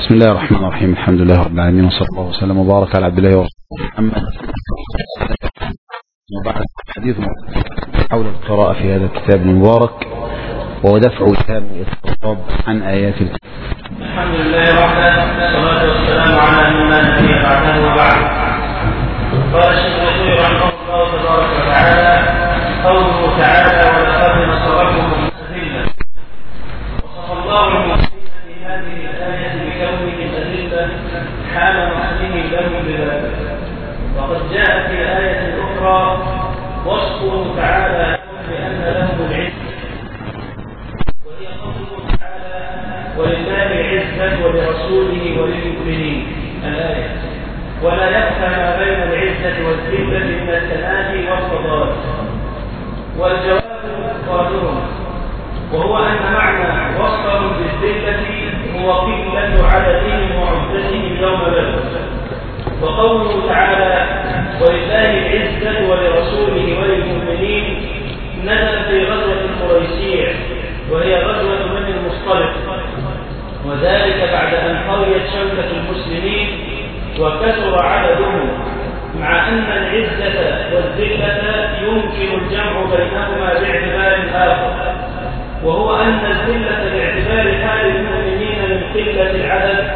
بسم الله الرحمن الرحيم. الحمد لله رب العالمين، وصلى الله وسلم وبارك على عبد الله ورسوله. أما بعد، حديث حول القراءة في هذا الكتاب المبارك وهو دفع وسام الاضطراب عن آيات الكتاب. الحمد لله وحده، والصلاة والسلام على من لا نبي بعده وبعد. قال الشيخ الرسول رحمه الله تبارك وتعالى: قوله تعالى: ولقد نصركم أذلة. وصف الله المؤمنين في هذه الآية بكونهم أذلة حال نصره لهم بذلك. وقد جاء في الآية الأخرى وصفه تعالى بأن لهم العزة، وهي قوله تعالى: ولله العزة ولرسوله وللمؤمنين. الآية. ولا يخفى ما بين العزة والذلة من التناجي والفضائل. والجواب قادرون، وهو أن معنى وصفهم بالذلة هو قلة عددهم وعدتهم يوم بدر. وقوله تعالى: ولله العزة ولرسوله وللمؤمنين نزل في غزوة القريسية، وهي غزوة بني المصطلق، وذلك بعد أن قويت شوكة المسلمين وكثر عددهم، مع أن العزة والذلة يمكن الجمع بينهما باعتبار آخر، وهو أن الذلة باعتبار حال المؤمنين من قلة العدد،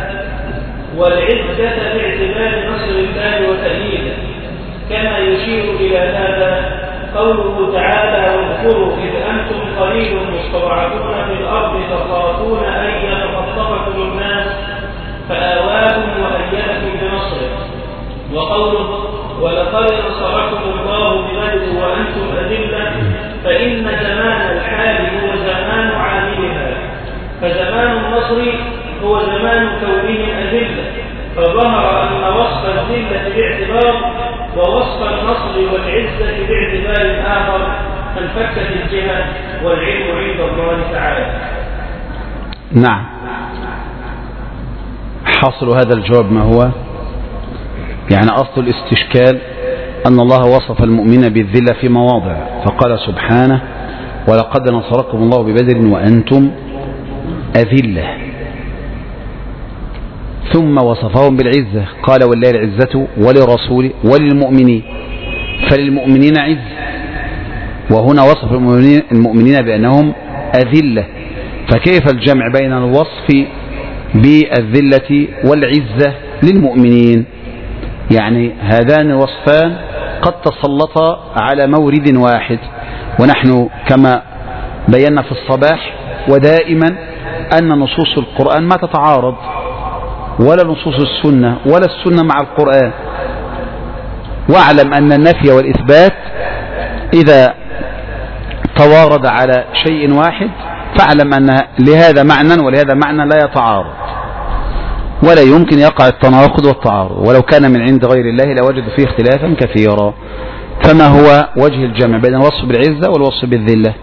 والعزة باعتبار نصر الله وتأييده، كما يشير إلى هذا قوله تعالى: واذكروا إذ أنتم قليل مستضعفون في الأرض تخافون أن يتخطفكم الناس فآواكم وأيدكم بنصره. وقوله: ولقد نصركم الله ببدر وأنتم أذلة، فإن زمان الحال هو زمان عاملها، فزمان النصر هو زمان كونهم أذلة، فظهر أن وصف الذلة باعتبار ووصف النصر والعزة باعتبار آخر، فانفكت الجهة، والعلم عند الله تعالى. نعم. حاصل هذا الجواب ما هو؟ يعني أصل الاستشكال أن الله وصف المؤمن بالذلة في مواضع، فقال سبحانه: ولقد نصركم الله ببدر وأنتم أذلة، ثم وصفهم بالعزة قال: ولله العزة ولرسوله وللمؤمنين، فللمؤمنين عزة، وهنا وصف المؤمنين بأنهم أذلة، فكيف الجمع بين الوصف بالذلة والعزة للمؤمنين؟ يعني هذان الوصفان قد تسلطا على مورد واحد، ونحن كما بينا في الصباح ودائما أن نصوص القرآن ما تتعارض، ولا نصوص السنة ولا السنة مع القرآن. واعلم أن النفي والإثبات إذا توارد على شيء واحد فاعلم أن لهذا معنى ولهذا معنى لا يتعارض، ولا يمكن يقع التناقض والتعارض، ولو كان من عند غير الله لوجد فيه اختلافا كثيرا. فما هو وجه الجمع بين الوصف بالعزة والوصف بالذلة؟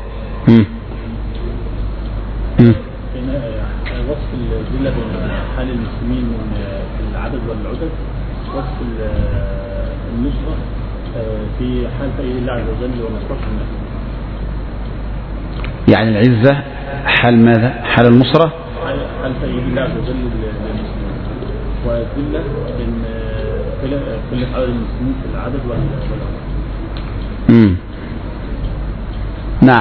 وصف الذلة بين حال المسلمين من العدد والعدد، وصف النصرة في حال تأييد الله عز وجل ونصرة الناس. يعني العزة حال ماذا؟ حال النصرة؟ حال تأييد الله عز وجل للمسلمين، والذلة من قلة عدد المسلمين في العدد والعدد. نعم.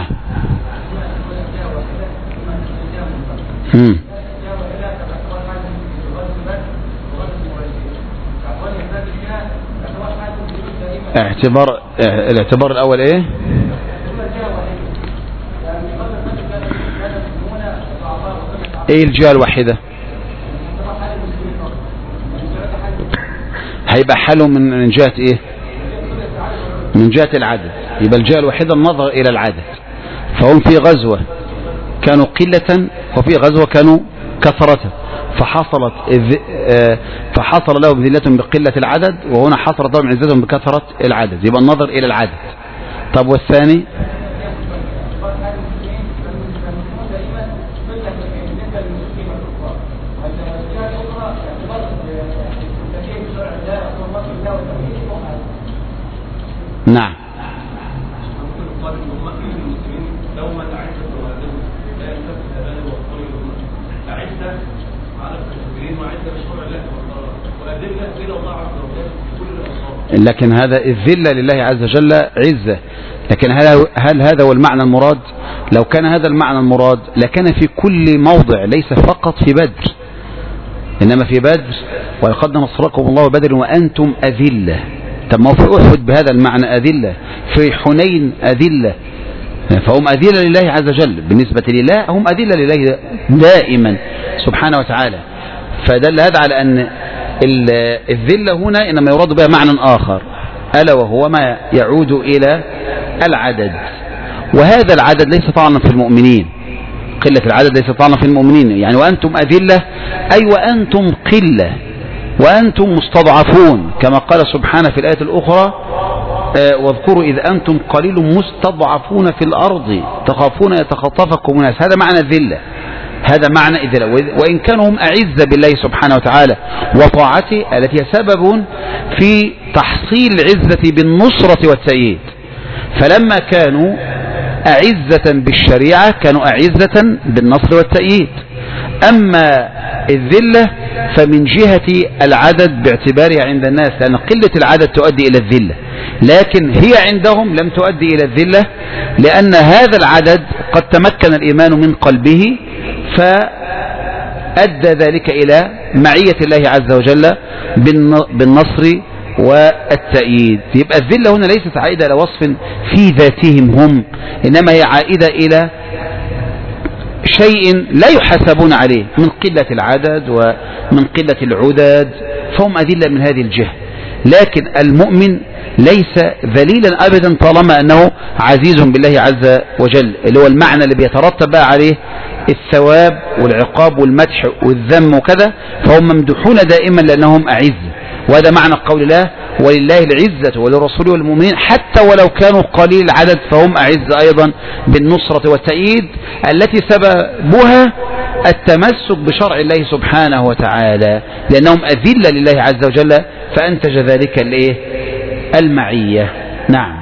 الاعتبار الأول ايه؟ ايه الجهة الواحدة؟ هيبقى حاله من جهة ايه؟ من جهة العدد. يبقى الجهة الواحدة النظر الى العدد، فهم في غزوة كانوا قلة وفي غزوة كانوا كثرة، فحصل لهم ذلة بقلة العدد، وهنا حصلت لهم عزة بكثرة العدد، يبقى النظر إلى العدد. طب والثاني؟ نعم. على الكافرين وعزة لكن هذا الذلة لله عز وجل عزة. لكن هل هذا هو المعنى المراد؟ لو كان هذا المعنى المراد لكان في كل موضع، ليس فقط في بدر، إنما في بدر ولقد نصركم الله بدر وأنتم أذلة. طب ما هو في أحد بهذا المعنى أذلة، في حنين أذلة، فهم أذلة لله عز وجل. بالنسبة لله هم أذلة لله دائما سبحانه وتعالى. فدل هذا على أن الذلة هنا إنما يراد بها معنى آخر، ألا وهو ما يعود إلى العدد. وهذا العدد ليس طعنا في المؤمنين، قلة العدد ليس طعنا في المؤمنين. يعني وأنتم أذلة أي وأنتم قلة وأنتم مستضعفون، كما قال سبحانه في الآية الأخرى واذكروا إذ أنتم قليل مستضعفون في الأرض تخافون يتخطفكم الناس. هذا معنى الذلة، هذا معنى الذلة. وإن كانوا هم أعز بالله سبحانه وتعالى وطاعته التي هي سبب في تحصيل العزة بالنصرة والتأييد، فلما كانوا أعزة بالشريعة كانوا أعزة بالنصر والتأييد. أما الذلة فمن جهة العدد باعتبارها عند الناس، لأن قلة العدد تؤدي إلى الذلة، لكن هي عندهم لم تؤدي إلى الذلة، لأن هذا العدد قد تمكن الإيمان من قلبه فأدى ذلك إلى معية الله عز وجل بالنصر والتأييد. يبقى الذلة هنا ليست عائدة إلى وصف في ذاتهم هم، إنما هي عائدة إلى شيء لا يحاسبون عليه من قلة العدد ومن قلة العدد، فهم أذلة من هذه الجهة. لكن المؤمن ليس ذليلا أبدا طالما أنه عزيز بالله عز وجل، اللي هو المعنى اللي بيترتب عليه الثواب والعقاب والمدح والذم وكذا، فهم ممدوحون دائما لأنهم أعز. وهذا معنى قول الله ولله العزة وللرسول والمؤمنين حتى ولو كانوا قليل العدد فهم أعز أيضا بالنصرة والتأييد التي سببها التمسك بشرع الله سبحانه وتعالى، لأنهم أذلة لله عز وجل فأنتج ذلك المعية. نعم.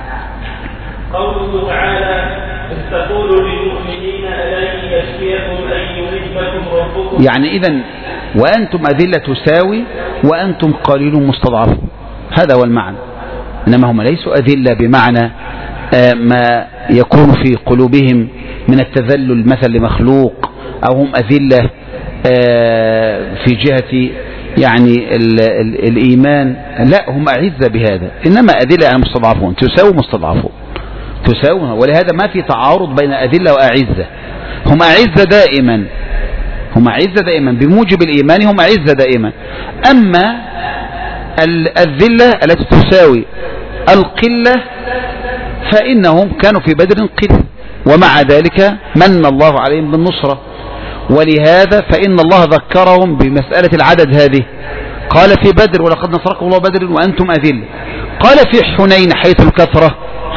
قوله تعالى إذ تقول للمؤمنين ألن يكفيكم أن يمدكم ربكم، يعني إذن وأنتم أذلة تساوي وأنتم قليل مستضعفون، هذا هو المعنى. إنما هم ليسوا أذلة بمعنى ما يكون في قلوبهم من التذلل مثل لمخلوق، أو هم أذلة في جهة يعني الإيمان، لا هم أعزة بهذا، إنما أذلة يعني مستضعفون، تساوي مستضعفون تساوي. ولهذا ما في تعارض بين أذلة وأعزة، هم أعزة دائما، هم أعزة دائما بموجب الإيمان، هم أعزة دائما. أما الذلة التي تساوي القلة فإنهم كانوا في بدر قلة، ومع ذلك من الله عليهم بالنصرة. ولهذا فإن الله ذكرهم بمسألة العدد هذه، قال في بدر ولقد نصركم الله بدر وأنتم أذلة. قال في حنين حيث الكثرة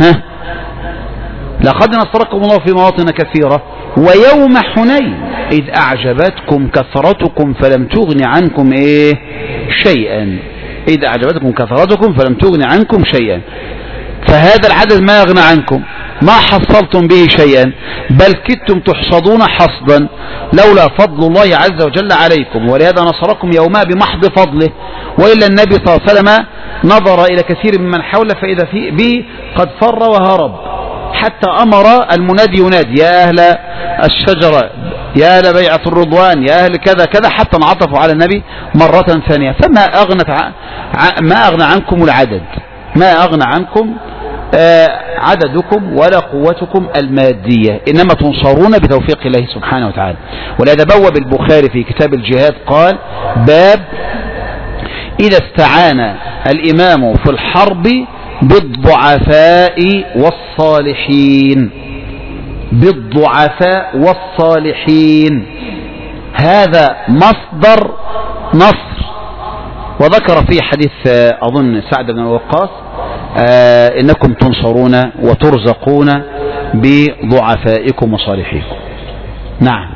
لقد نصركم الله في مواطن كثيرة ويوم حنين إذ أعجبتكم كثرتكم فلم تغن عنكم شيئا، إذ أعجبتكم كثرتكم فلم تغن عنكم شيئا. فهذا العدد ما يغنى عنكم، ما حصلتم به شيئا، بل كدتم تحصدون حصدا لولا فضل الله عز وجل عليكم. ولهذا نصركم يوما بمحض فضله، وإلا النبي صلى الله عليه وسلم نظر إلى كثير ممن حوله فإذا به قد فر وهرب، حتى أمر المنادي ينادي يا أهل الشجرة يا أهل بيعة الرضوان يا أهل كذا كذا، حتى انعطفوا على النبي مرة ثانية. فما ما أغنى عنكم العدد، ما أغنى عنكم عددكم ولا قوتكم المادية، إنما تنصرون بتوفيق الله سبحانه وتعالى. ولهذا بوب البخاري في كتاب الجهاد قال باب إذا استعان الإمام في الحرب بالضعفاء والصالحين، بالضعفاء والصالحين، هذا مصدر نصر. وذكر في حديث أظن سعد بن وقاص إنكم تنصرون وترزقون بضعفائكم وصالحيكم. نعم.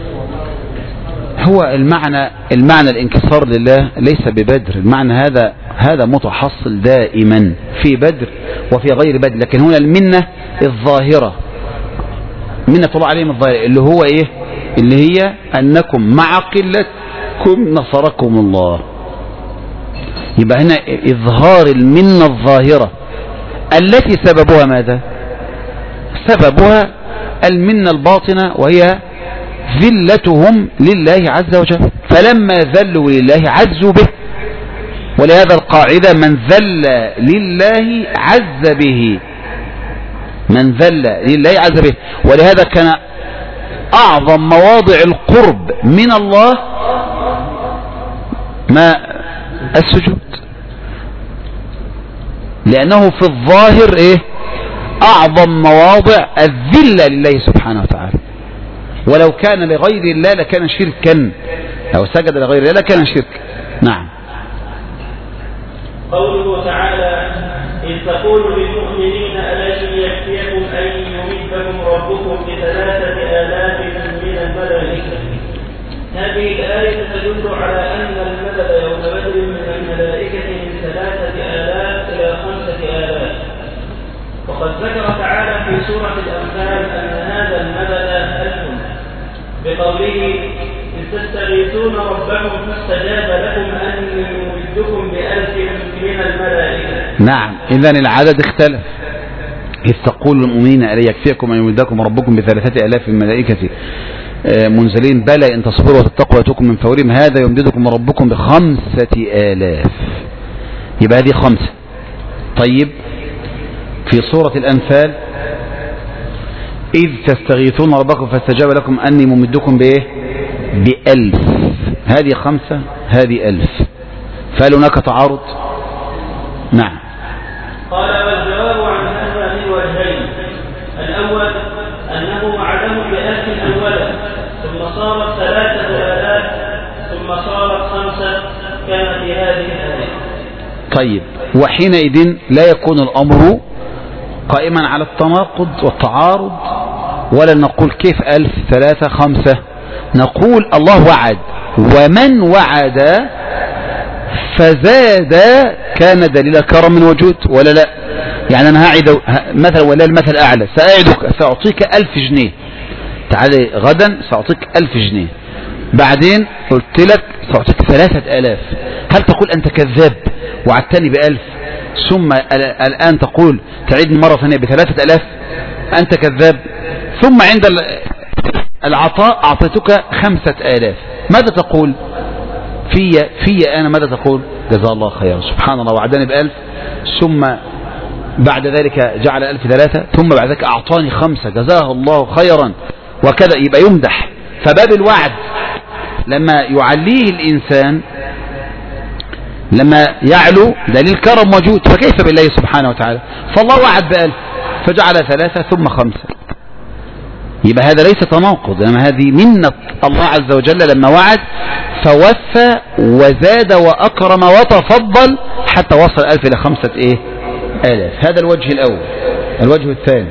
هو المعنى الانكسار لله ليس ببدر، المعنى هذا هذا متحصل دائما في بدر وفي غير بدر. لكن هنا المنة الظاهرة، منة الله عليهم الظاهرة، اللي هو ايه؟ اللي هي انكم مع قلتكم نصركم الله. يبقى هنا اظهار المنة الظاهرة التي سببها ماذا؟ سببها المنة الباطنة، وهي ذلتهم لله عز وجل، فلما ذلوا لله عزوا به. ولهذا القاعدة من ذل لله عز به، من ذل لله عز به. ولهذا كان أعظم مواضع القرب من الله ما السجود، لأنه في الظاهر إيه؟ أعظم مواضع الذلة لله سبحانه وتعالى. ولو كان لغير الله لكان شركا، لو سجد لغير الله لكان شركا. نعم. قوله تعالى إذ تقول للمؤمنين ألن يكفيكم أن يمدكم ربكم ب3,000 من الملائكة. هذه الآية تدل على أن المدد يوم بدر من الملائكة من 3,000 إلى 5,000. وقد ذكر تعالى في سورة الأنفال أن هذا المدد 1000 بقوله إذ تستغيثون ربكم فاستجاب لكم أني يمدكم ب1000 من الملائكة. نعم، إذن العدد اختلف. إذ تقول للمؤمنين ألا يكفيكم أن يمدكم ربكم ب3,000 من الملائكة منزلين بلى إن تصبروا وتتقوا ويأتوكم من فورهم هذا يمددكم ربكم ب5,000. يبقى هذه 5. طيب في سورة الأنفال إذ تستغيثون ربكم فاستجاب لكم أني ممدكم بإيه؟ ب1000. هذه 5 هذه 1000. فهل هناك تعارض؟ نعم. قال والجواب عن هذا من وجهين. الأول أنه وعدهم ب1000 أولا ثم صارت 3,000 ثم صارت 5 كما في هذه الآية. طيب وحينئذ لا يكون الأمر قائما على التناقض والتعارض، ولا نقول كيف 1000 3 5. نقول الله وعد، ومن وعد فزاد كان دليل كرم وجود ولا لا؟ يعني أنا هعد مثلا، ولا المثل أعلى، سأعدك سأعطيك 1000 جنيه، تعالي غدا سأعطيك 1000 جنيه. بعدين قلت لك سأعطيك 3,000. هل تقول أنت كذاب وعدتني ب1000 ثم الآن تقول تعيدني مرة ثانية ب3,000؟ أنت كذاب. ثم عند العطاء أعطيتك 5,000. ماذا تقول في أنا؟ ماذا تقول؟ جزاه الله خيرا، سبحان الله، وعدني ب1000 ثم بعد ذلك جعل 1000 3 ثم بعد ذلك أعطاني 5 جزاه الله خيرا، وكذا. يبقى يمدح. فباب الوعد لما يعليه الإنسان، لما يعلو دليل كرم موجود، فكيف بالله سبحانه وتعالى؟ فالله وعد ب1000 فجعل 3 ثم 5. يبقى هذا ليس تناقض، إنما هذه منة الله عز وجل لما وعد فوفى وزاد وأكرم وتفضل حتى وصل 1000 إلى 5,000. هذا الوجه الأول. الوجه الثاني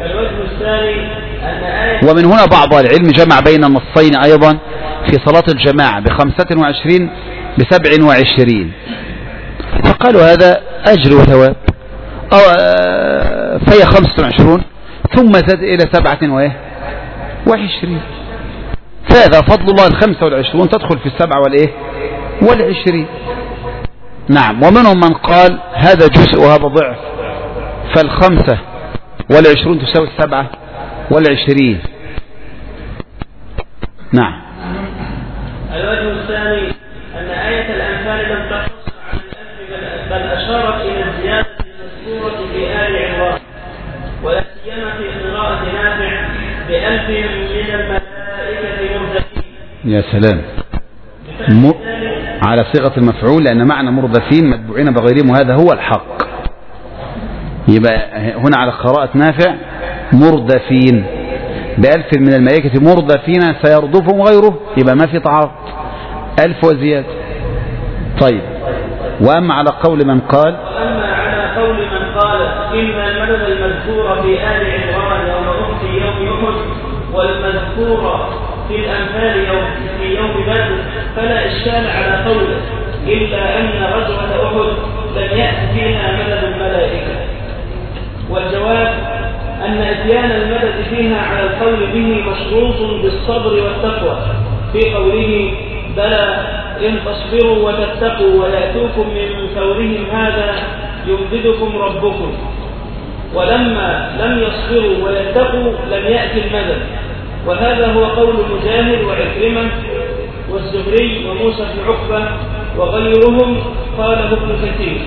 ومن هنا بعض العلم جمع بين النصين أيضا في صلاة الجماعة ب25 ب27، فقالوا هذا أجر وثواب، فهي 25 ثم زاد إلى 27، فهذا فضل الله. 25 تدخل في 7 والعشرين. نعم. ومنهم من قال هذا جزء وهذا ضعف، ف25 تساوي 27. نعم. الوجه الثاني أن آية الأنفال لم تقص عن 1000 بل أشارت إلى الزيادة المذكورة في آل عمران، ولا سيما في قراءة نافع ب1000 من الملائكة مردفين. يا سلام، على صيغة المفعول، لأن معنى مردفين متبوعين بغيرهم، وهذا هو الحق. يبقى هنا على قراءة نافع مردفين ب1000 من الملائكة مردفين سيردفهم غيره، يبقى ما في تعارض، 1000 وزيادة. طيب، وأما على قول من قال إن المدد المذكور في آل عمران يوم أحد والمذكور في الأنفال في يوم بدر فلا إشكال على قوله، إلا أن غزوة أحد لم يأت فيها مدد الملائكة. والجواب أن إتيان المدد فيها على القول به مشروط بالصبر والتقوى في قوله بلى إن تصبروا وتتقوا ويأتوكم من فورهم هذا يمددكم ربكم. ولما لم يصبروا ويتقوا لم يأتي المدد، وهذا هو قول مجاهد وعكرمة والزهري وموسى بن عقبة وغيرهم، قاله ابن كثير.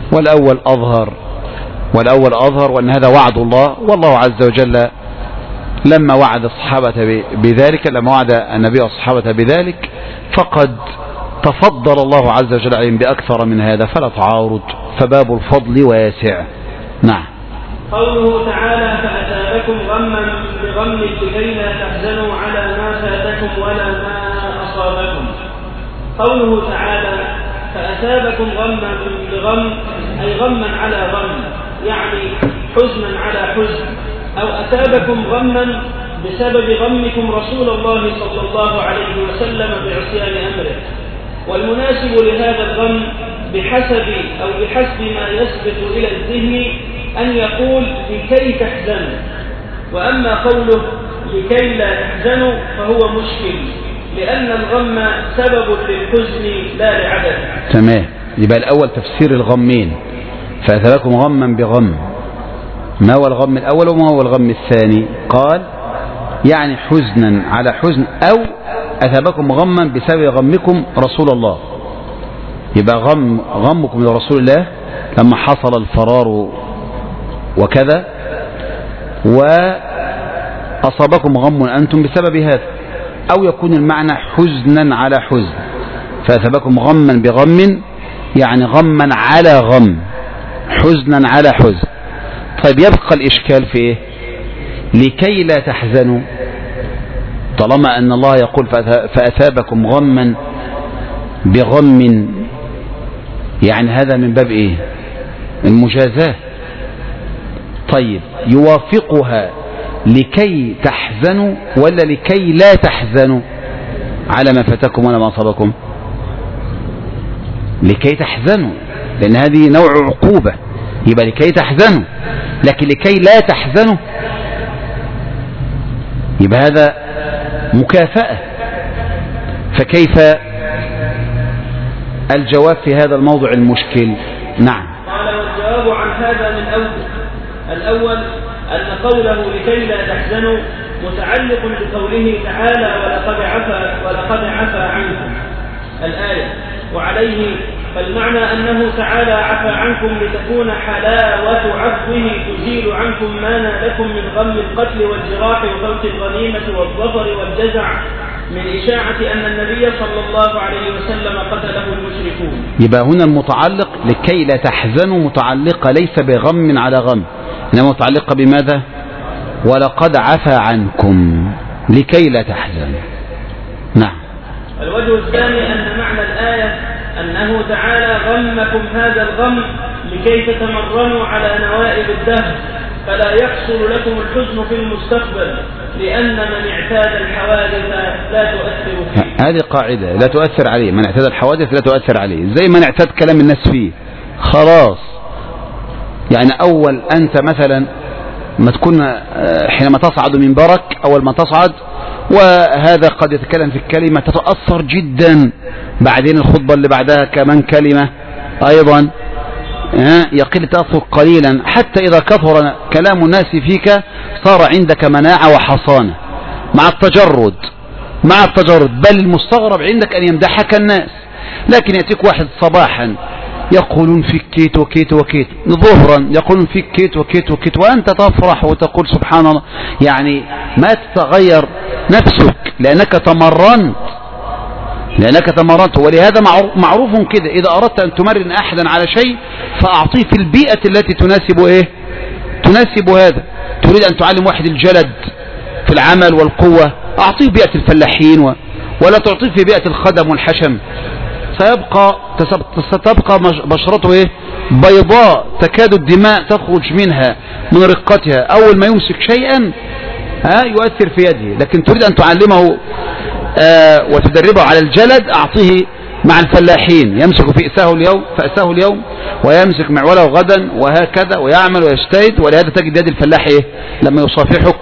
والأول أظهر وأن هذا وعد الله، والله عز وجل لما وعد الصحابة بذلك، لما وعد النبي والصحابة بذلك فقد تفضل الله عز وجل عليهم بأكثر من هذا، فلا تعارض، فباب الفضل واسع. نعم. قوله تعالى فأثابكم غما بغم لكي لا تحزنوا على ما فاتكم ولا ما أصابكم. قوله تعالى فأثابكم غما بغم أي غما على غم، يعني حزنا على حزن، أو أثابكم غما بسبب غمكم رسول الله صلى الله عليه وسلم بعصيان أمره. والمناسب لهذا الغم بحسب ما يسبق إلى الذهن أن يقول لكي تحزنوا، وأما قوله لكي لا تحزنوا فهو مشكل، لأن الغم سبب للحزن لا لعدم. تمام. يبقى الأول تفسير الغمين، فأثابكم غما بغم. ما هو الغم الأول وما هو الغم الثاني؟ قال يعني حزنا على حزن، أو أثابكم غما بسبب غمكم رسول الله. يبقى غمكم لرسول الله لما حصل الفرار وكذا، وأصابكم غم أنتم بسبب هذا، أو يكون المعنى حزنا على حزن، فأثابكم غما بغم يعني غما على غم، حزنا على حزن. طيب يبقى الإشكال في إيه؟ لكي لا تحزنوا، طالما أن الله يقول فأثابكم غما بغم، يعني هذا من باب إيه؟ المجازاة. طيب يوافقها لكي تحزنوا ولا لكي لا تحزنوا على ما فاتكم ولا ما أصابكم؟ لكي تحزنوا، لأن هذه نوع عقوبة، يبقى لكي تحزنوا. لكن لكي لا تحزنوا يبقى هذا مكافأة، فكيف الجواب في هذا الموضوع المشكل؟ نعم. قال والجواب عن هذا من أوجه. الأول أن قوله لكي لا تحزنوا متعلق بقوله تعالى ولقد عفا عنكم الآية، وعليه فالمعنى أنه تعالى عفا عنكم لتكون حلاوة عفوه تزيل عنكم ما نالكم من غم القتل والجراح وفوت الغنيمة والظفر والجزع من إشاعة أن النبي صلى الله عليه وسلم قتله المشركون. يبقى هنا المتعلق لكي لا تحزنوا متعلقة ليس بغم على غم، إنما متعلقة بماذا؟ ولقد عفا عنكم لكي لا تحزنوا. نعم. الوجه الثاني أن معنى الآية أنه تعالى غمكم هذا الغم لكي تتمرنوا على نوائب الدهر، فلا يحصل لكم الحزن في المستقبل، لأن من اعتاد الحوادث لا تؤثر فيه. هذه قاعدة لا تؤثر عليه، من اعتاد الحوادث لا تؤثر عليه، زي من اعتاد كلام الناس فيه خلاص. يعني أول أنت مثلا ما تكون حينما تصعد منبرك، أول ما تصعد وهذا قد يتكلم في الكلمة تتأثر جدا، بعدين الخطبة اللي بعدها كمان كلمة أيضا يقل تأثر قليلا، حتى إذا كثر كلام الناس فيك صار عندك مناعة وحصانة مع التجرد، بل المستغرب عندك أن يمدحك الناس. لكن يأتيك واحد صباحا يقولون فيك كيت وكيت وكيت، ظهرا يقولون فيك كيت وكيت وكيت، وأنت تفرح وتقول سبحان الله، يعني ما تتغير نفسك لأنك تمرنت. ولهذا معروف كده، إذا أردت أن تمرن أحدا على شيء فأعطيه في البيئة التي تناسب هذا. تريد أن تعلم واحد الجلد في العمل والقوة، أعطيه بيئة الفلاحين ولا تعطيه في بيئة الخدم والحشم، ستبقى بشرته بيضاء تكاد الدماء تخرج منها من رقتها، أول ما يمسك شيئا يؤثر في يده. لكن تريد أن تعلمه وتدربه على الجلد، أعطيه مع الفلاحين، يمسك فأسه اليوم ويمسك معوله غدا وهكذا، ويعمل ويجتهد. ولهذا تجد يد الفلاح ايه لما يصافحك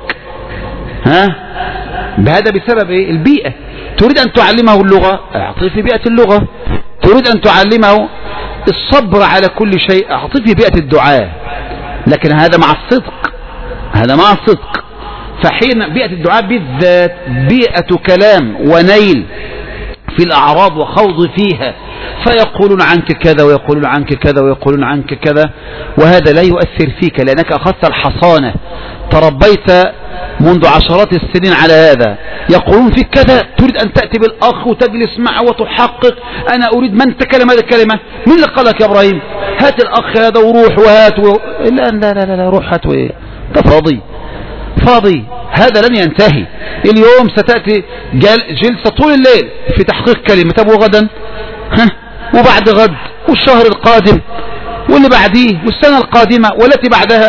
بهذا بسبب ايه؟ البيئة. تريد ان تعلمه اللغة، اعطيه في بيئة اللغة. تريد ان تعلمه الصبر على كل شيء، اعطيه في بيئة الدعاء. لكن هذا مع الصدق. فحين بيئة الدعاء بالذات بيئة كلام ونيل في الأعراض وخوض فيها، فيقولون عنك كذا ويقولون عنك كذا ويقولون عنك كذا، وهذا لا يؤثر فيك لأنك أخذت الحصانة، تربيت منذ عشرات السنين على هذا. يقولون فيك كذا، تريد أن تأتي بالأخ وتجلس معه وتحقق، أنا أريد من تكلم هذه الكلمة، من اللي قالك يا إبراهيم؟ هات الأخ هذا وروح وهات لا روح هات وإيه؟ ده فاضي. هذا لن ينتهي. اليوم ستأتي جلسة طول الليل في تحقيق كلمة، طب وغدا وبعد غد والشهر القادم واللي بعديه والسنة القادمة والتي بعدها.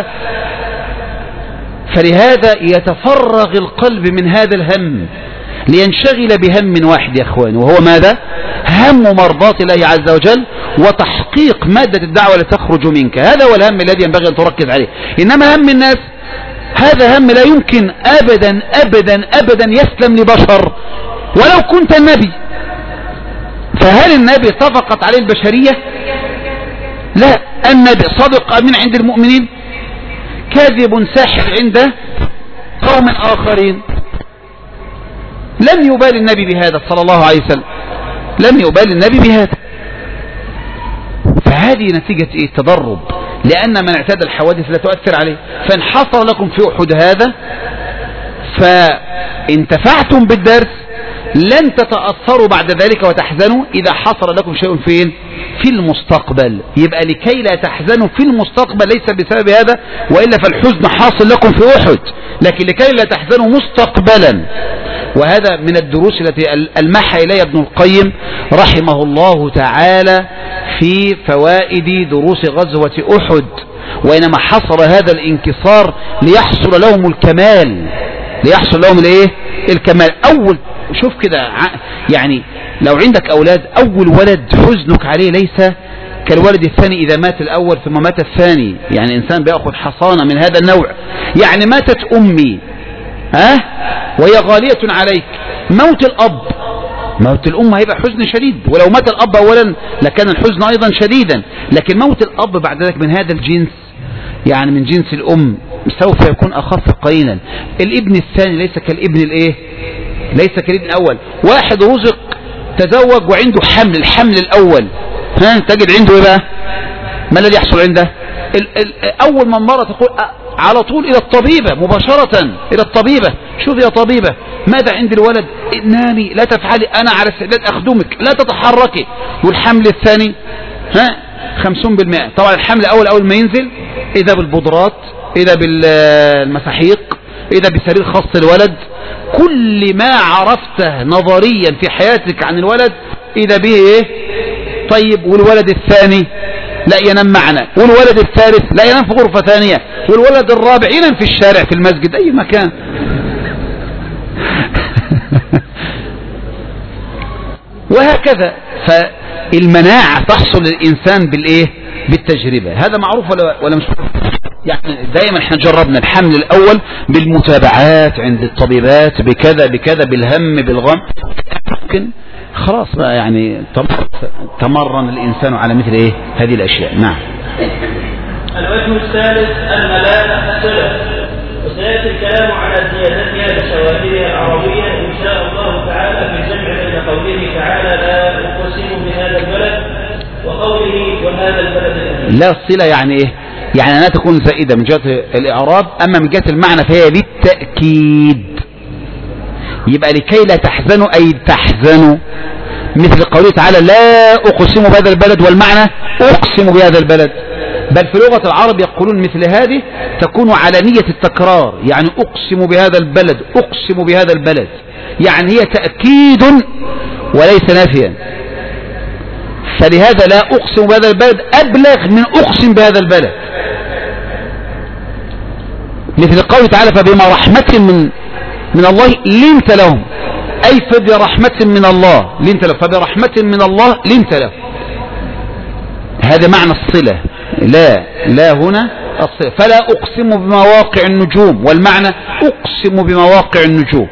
فلهذا يتفرغ القلب من هذا الهم لينشغل بهم واحد يا اخوان، وهو ماذا؟ هم مرضاة الله عز وجل وتحقيق مادة الدعوة التي تخرج منك. هذا هو الهم الذي ينبغي أن تركز عليه. إنما هم الناس هذا هم لا يمكن أبدا أبدا أبدا يسلم لبشر ولو كنت النبي. فهل النبي صدقت عليه البشرية؟ لا، النبي صدق من عند المؤمنين، كاذب ساحر عند قوم آخرين. لم يبالي النبي بهذا صلى الله عليه وسلم، لم يبالي النبي بهذا. فهذه نتيجة ايه؟ التدرب، لأن من اعتاد الحوادث لا تؤثر عليه. فإن حصل لكم في أحد هذا فانتفعتم بالدرس، لن تتأثروا بعد ذلك وتحزنوا إذا حصل لكم شيء فين؟ في المستقبل. يبقى لكي لا تحزنوا في المستقبل ليس بسبب هذا، وإلا فالحزن حاصل لكم في أحد، لكن لكي لا تحزنوا مستقبلا. وهذا من الدروس التي ألمحها إلي ابن القيم رحمه الله تعالى في فوائد دروس غزوة أحد. وإنما حصل هذا الانكسار ليحصل لهم الكمال، ليحصل لهم الايه؟ الكمال. أول شوف كده، يعني لو عندك أولاد، أول ولد حزنك عليه ليس كالولد الثاني إذا مات الأول ثم مات الثاني. يعني إنسان بيأخذ حصانة من هذا النوع. يعني ماتت أمي وهي غالية عليك، موت الأب، موت الأم هيبقى حزن شديد، ولو مات الأب أولا لكان الحزن أيضا شديدا. لكن موت الأب بعد ذلك من هذا الجنس، يعني من جنس الأم، سوف يكون أخف قليلا. الابن الثاني ليس كالابن الايه؟ ليس كالابن الأول. واحد رزق تزوج وعنده حمل، الحمل الأول تجد عنده ايه بقى؟ ما الذي يحصل عنده؟ أول ما المرأة تقول على طول إلى الطبيبة، مباشرة إلى الطبيبة، شوف يا طبيبة ماذا عند الولد؟ نامي، لا تفعلي، أنا على استعداد أخدمك، لا تتحركي. والحمل الثاني 50%. طبعا الحمل الأول أول ما ينزل إذا بالبودرات، إذا بالمساحيق، إذا بسرير خاص الولد، كل ما عرفته نظريا في حياتك عن الولد إذا به إيه؟ طيب والولد الثاني لا ينام معنا، والولد الثالث لا ينام في غرفة ثانية، والولد الرابع ينام في الشارع، في المسجد، أي مكان. وهكذا. فالمناعة تحصل للإنسان بالإيه؟ بالتجربة. هذا معروف ولا مش معروف؟ يعني دائما احنا جربنا الحمل الأول بالمتابعات عند الطبيبات، بكذا بكذا، بالهم بالغم، ممكن خلاص بقى يعني تمرن الإنسان على مثل إيه؟ هذه الأشياء. نعم. الوجه الثالث الملاءة السلف، وسيأتي الكلام على زيادتها بشواهدها العربية إن شاء الله تعالى في الجمع بين قوله تعالى لا أقسم بهذا البلد وقوله وهذا البلد الأمين. لا الصلة يعني إيه؟ يعني أنها تكون زائدة من جهة الإعراب، أما من جهة المعنى فهي للتأكيد. يبقى لكي لا تحزنوا أي تحزنوا، مثل قوله تعالى لا أقسم بهذا البلد، والمعنى أقسم بهذا البلد. بل في لغة العرب يقولون مثل هذه تكون على نية التكرار، يعني أقسم بهذا البلد، أقسم بهذا البلد، يعني هي تأكيد وليس نافيا. فلهذا لا أقسم بهذا البلد أبلغ من أقسم بهذا البلد. مثل قوله تعالى فبما رحمة من الله لنت لهم، أي فبرحمة من الله لنت له، فبرحمة من الله لنت له. هذا معنى الصلة. لا هنا الصلة. فلا أقسم بمواقع النجوم، والمعنى أقسم بمواقع النجوم.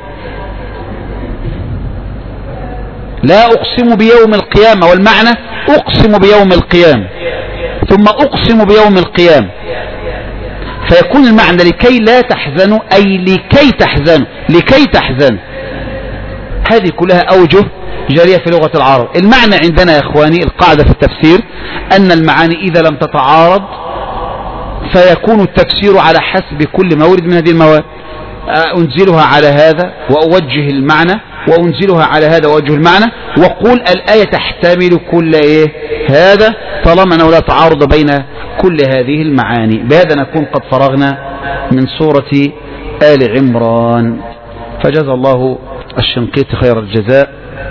لا أقسم بيوم القيامة، والمعنى أقسم بيوم القيامة، ثم أقسم بيوم القيامة. فيكون المعنى لكي لا تحزنوا، أي لكي تحزنوا. هذه كلها أوجه جارية في لغة العرب. المعنى عندنا يا إخواني، القاعدة في التفسير أن المعاني إذا لم تتعارض فيكون التفسير على حسب كل مورد من هذه المواد. أنزلها على هذا وأوجه المعنى، وأنزلها على هذا وأوجه المعنى، وقول الآية تحتمل كل هذا طالما أنه لا تعارض بين كل هذه المعاني. بهذا نكون قد فرغنا من سورة آل عمران. فجزى الله الشنقيطي خير الجزاء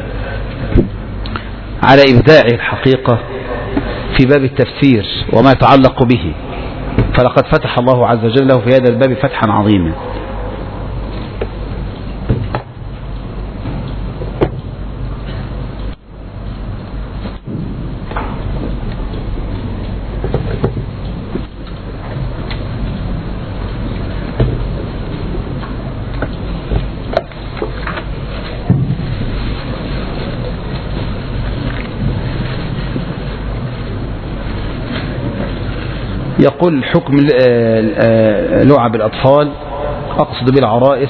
على إبداعه الحقيقة في باب التفسير وما يتعلق به، فلقد فتح الله عز وجل له في هذا الباب فتحا عظيما. يقول حكم لعب الأطفال، أقصد بالعرائس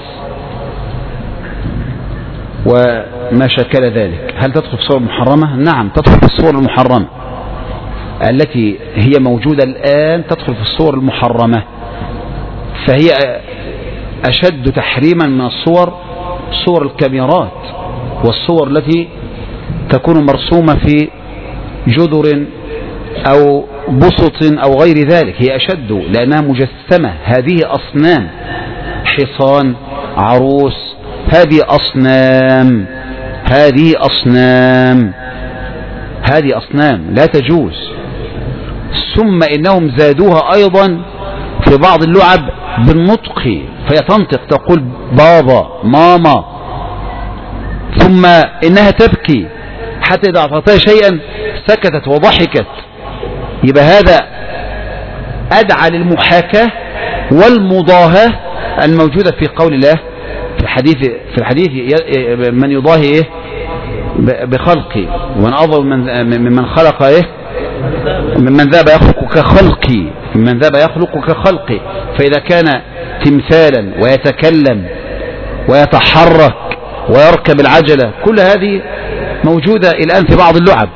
وما شكل ذلك، هل تدخل في الصور المحرمة؟ نعم تدخل في الصور المحرمة التي هي موجودة الآن، تدخل في الصور المحرمة، فهي أشد تحريما من صور الكاميرات والصور التي تكون مرسومة في جدر أو بسط أو غير ذلك، هي أشد لأنها مجسمة. هذه أصنام، حصان، عروس، هذه أصنام لا تجوز. ثم إنهم زادوها أيضا في بعض اللعب بالنطق، فيتنطق تقول بابا ماما، ثم إنها تبكي حتى إذا أعطتها شيئا سكتت وضحكت. يبقى هذا أدعى للمحاكاة والمضاهاة الموجودة في قول الله في الحديث من يضاهي بخلقي، ومن أظلم ممن خلق ممن ذاب يخلق كخلقي، ممن ذاب يخلق كخلقي. فإذا كان تمثالا ويتكلم ويتحرك ويركب العجلة، كل هذه موجودة الآن في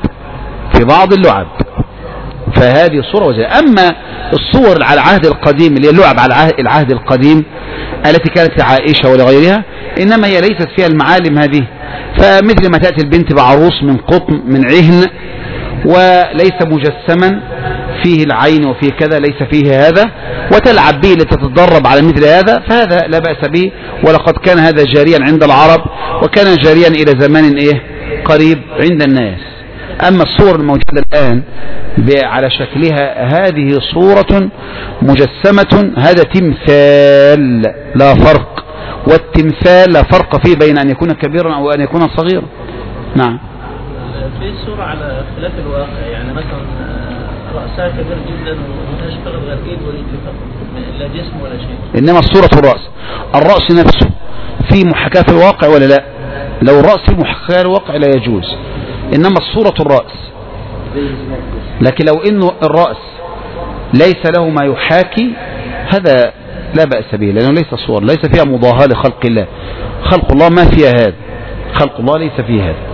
بعض اللعب، فهذه صورة وجهة. أما الصور على العهد القديم اللي هي اللعب على العهد القديم التي كانت لعائشة ولغيرها، إنما هي ليست فيها المعالم هذه. فمثل ما تأتي البنت بعروس من قطن من عهن وليس مجسما فيه العين وفيه كذا، ليس فيه هذا، وتلعب به لتتدرب على مثل هذا، فهذا لا بأس به. ولقد كان هذا جاريا عند العرب، وكان جاريا إلى زمان قريب عند الناس. أما الصور الموجودة الآن على شكلها هذه صورة مجسمة، هذا تمثال لا فرق، والتمثال لا فرق فيه بين أن يكون كبيرا أو أن يكون صغيرا. نعم. في صورة على خلاف الواقع، يعني مثلا رأسها كبير جدا وما تشتغل غير ايد ورجل فقط، لا جسم ولا شيء. إنما الصورة الرأس نفسه في محاكاة في الواقع ولا لا؟ لو الرأس في محاكاة في الواقع لا يجوز، إنما الصورة الرأس. لكن لو إنه الرأس ليس له ما يحاكي هذا لا بأس به، لأنه ليس صور، ليس فيها مضاهاة لخلق الله. خلق الله ما فيها هذا، خلق الله ليس فيه هذا.